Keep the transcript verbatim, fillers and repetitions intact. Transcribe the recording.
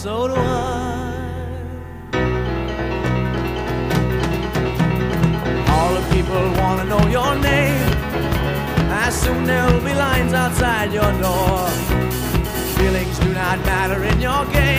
so do I. All the people want to know your name, as soon there'll be lines outside your door. Feelings do not matter in your game.